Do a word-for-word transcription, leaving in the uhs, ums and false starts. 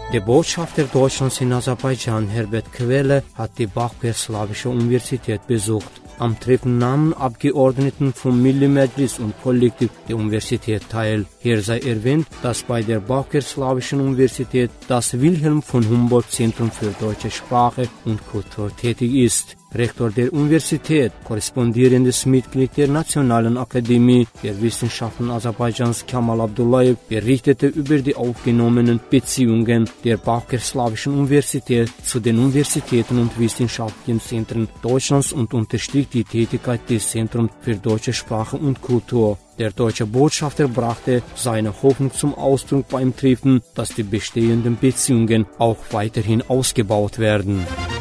Der Botschafter Deutschlands in Aserbaidschan, Herbert Quelle, hat die Bakur-Slawische Universität besucht. Am Treffen nahmen Abgeordneten vom Milli Meclis und Kollektiv der Universität teil. Hier sei erwähnt, dass bei der Bakur-Slawischen Universität das Wilhelm von Humboldt-Zentrum für deutsche Sprache und Kultur tätig ist. Rektor der Universität, korrespondierendes Mitglied der Nationalen Akademie der Wissenschaften Aserbaidschans Kamal Abdullayev, berichtete über die aufgenommenen Beziehungen der Bakur-Slawischen Universität zu den Universitäten und wissenschaftlichen Zentren Deutschlands und unterstrich die Tätigkeit des Zentrums für deutsche Sprache und Kultur. Der deutsche Botschafter brachte seine Hoffnung zum Ausdruck beim Treffen, dass die bestehenden Beziehungen auch weiterhin ausgebaut werden.